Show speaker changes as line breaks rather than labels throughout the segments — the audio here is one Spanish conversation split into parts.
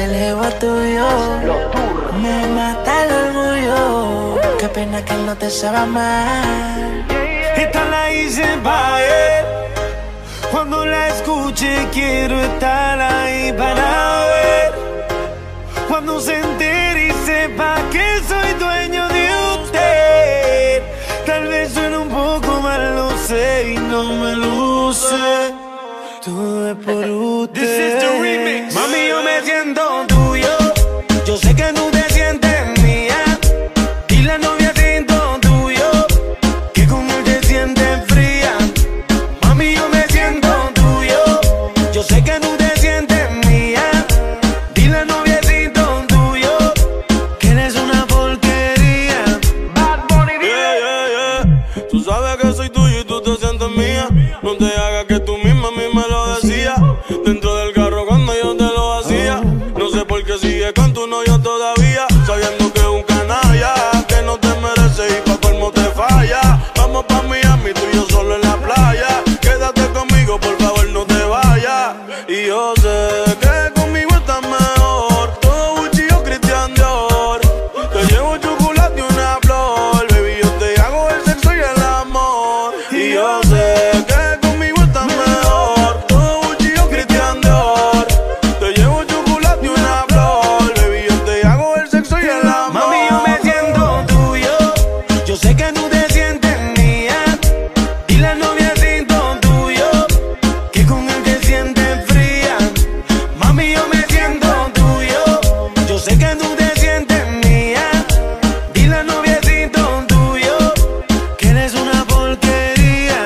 El ego tuyo me mata el orgullo. Qué pena que él no te sabe amar.
Esta la hice pa' él. Cuando la escuche quiero estar ahí para ver. Cuando se entere y sepa que soy dueño de usted. Tal vez suene un poco mal, lo sé y no me luce. Todo es por usted. This is the remix. Mami, yo me siento tuyo. Yo sé que tú te sientes mía. Y la novia siento tuyo. Que con él te sientes fría. Mami, yo me siento tuyo. Yo sé que tú te sientes mía. Y la novia siento tuyo. Que eres una porquería. Bad Bunny, yeah, yeah, yeah. Tú sabes que soy tuyo y tú te sientes mía. No te hagas que tú misma a mí me lo decías. Dentro del carro cuando yo te lo hacía. No sé por qué sigue con tu novio todavía. Sabiendo que es un canalla, que no te merece y pa' colmo te falla. Vamos pa' Miami, tú y yo solo en la playa. Quédate conmigo, por favor no te vayas. Y yo sé que conmigo estás mejor. Todo Gucci o Christian Dior. Te llevo chocolate y una flor. Baby, yo te hago el sexo y el amor. Y yo sé que conmigo estás mejor. Todo Gucci o Christian Dior. Te llevo chocolate y una flor. Baby, yo te hago el sexo y el amor. Mami, yo me siento tuyo. Yo sé que tú te sientes mía. Y la novia siento tuyo. Que con él te sientes fría. Mami, yo me siento tuyo. Yo sé que tú te sientes mía. Y la novia siento tuyo. Que eres una porquería.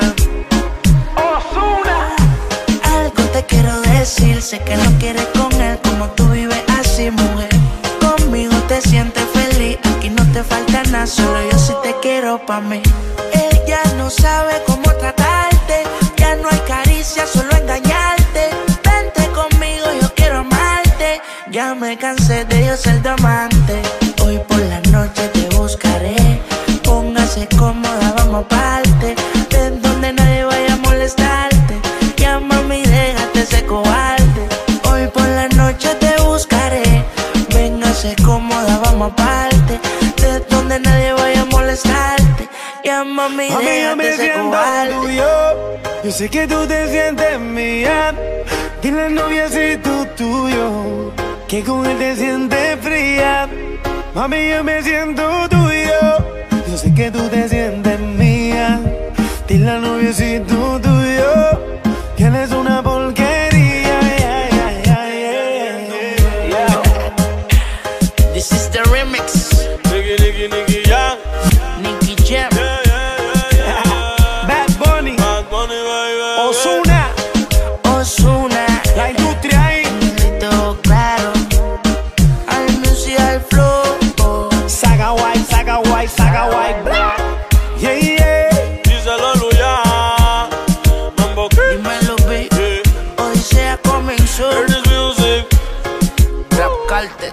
Ozuna.
Algo te quiero decir, sé que no quieres con él como tú vives así, mujer. Conmigo te sientes feliz, aquí no te falta nada, solo yo sí te quiero pa' mí. Ella no sabe cómo tratarte, ya no hay caricia, solo engañarte. Vente conmigo, yo quiero amarte, ya me cansé de yo ser tu amante. Hoy por la noche te buscaré, póngase cómoda, vamos aparte, de donde nadie vaya a molestarte. Ya mami, déjate ese cobarde. Hoy por la noche te buscaré, véngase cómoda, vamos aparte, de donde nadie vaya a molestarte. Ya mami,
Mami, yo
déjate
me
ese
siento
cobarde.
tuyo. Yo sé que tú te sientes mía. Dile al noviecito tuyo que con él te sientes fría. Mami, yo me siento tuyo. Yo sé que tú te sientes mía. Dile al noviecito tuyo que él es una porquería. Yeah, yeah, yeah, yeah.
This is the remix.
Nicky Jam.
Nicky Jam.
Bad Bunny.
Baby.
Ozuna.
Ozuna.
La industria ahí.
Negrito claro. Al music, al flow.
Saga White, Saga White, Saga White. Yeah, yeah. Díselo, Luya. Mambo King.
Dímelo, baby. Odisea comenzó.
Heard this music.
Rap Carter.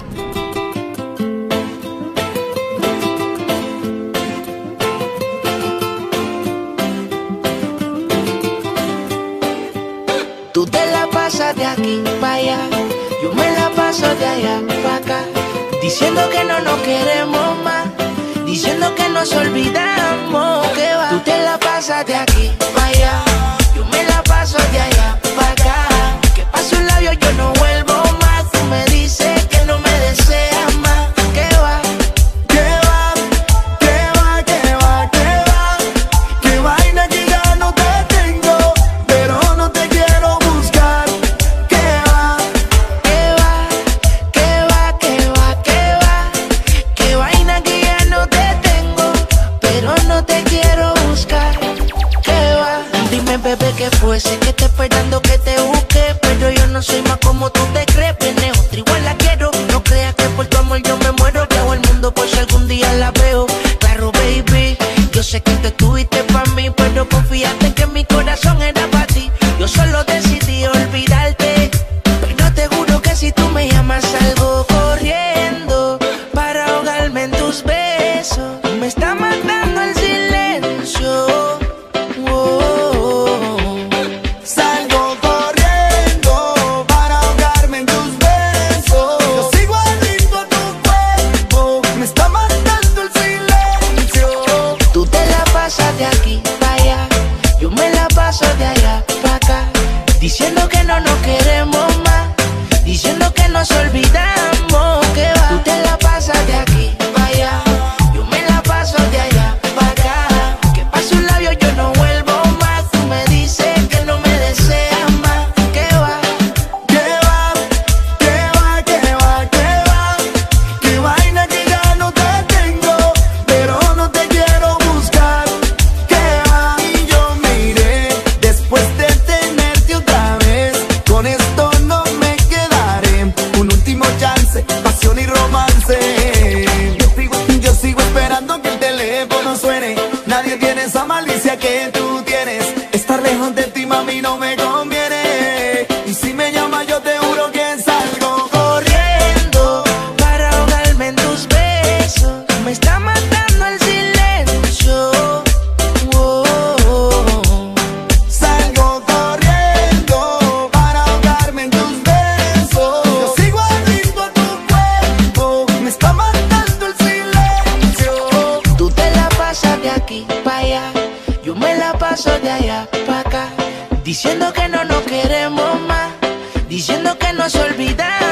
Tú te la pasas de aquí para allá, yo me la paso de allá para acá, diciendo que no nos queremos más, diciendo que nos olvidamos, que va. Tú te la pasas de aquí para allá, yo me la paso de allá para acá, que paso un labio yo no vuelvo más, tú me dices que no me deseas más, que va.
Que va, que va, que va, que va. Que vaina que ya no te tengo, pero no te quiero buscar. Que va,
Que va, que va, que va, que va. Que vaina que ya no te tengo, pero no te quiero buscar. Que va. Dime, bebé, ¿qué fue? Sé que te esperando que te busque, pero yo no soy más como tú te crees. Viene otra, igual la quiero. No creas que por tu amor yo me muero. Viajo el mundo por si algún día la veo. Claro, baby, yo sé que tú estuviste para mí, pero confiaste que mi corazón era para ti. Yo solo decidí olvidarte, pero te juro que si tú me llamas salgo corriendo para ahogarme en tus besos. Me está matando el silencio.
salgo corriendo para ahogarme en tus besos.
nos olvidamos, que va. Tú te la pasas de aquí para allá, yo me la paso de allá para acá. Que pa' sus labios yo no vuelvo más. Tú me dices que no me deseas más, que va.
Que va, que va, que va, que va. Que vaina que ya no te tengo, pero no te quiero buscar. Que va, y yo me iré después de tenerte otra vez. Con esto no me quedaré. Un último chance, pasión y romance. Yo sigo esperando que el teléfono suene. Nadie tiene esa malicia que tú tienes. Estar lejos de ti, mami, no me conviene. Y si me llamas, yo te juro que salgo
Corriendo para ahogarme en tus besos, me está matando el silencio.
Salgo corriendo para ahogarme en tus besos. Yo sigo adicto a tu cuerpo, me está matando el silencio.
Tú te la pasas de aquí para allá, yo me la paso de allá para acá. Diciendo que no nos queremos más, diciendo que nos olvidamos.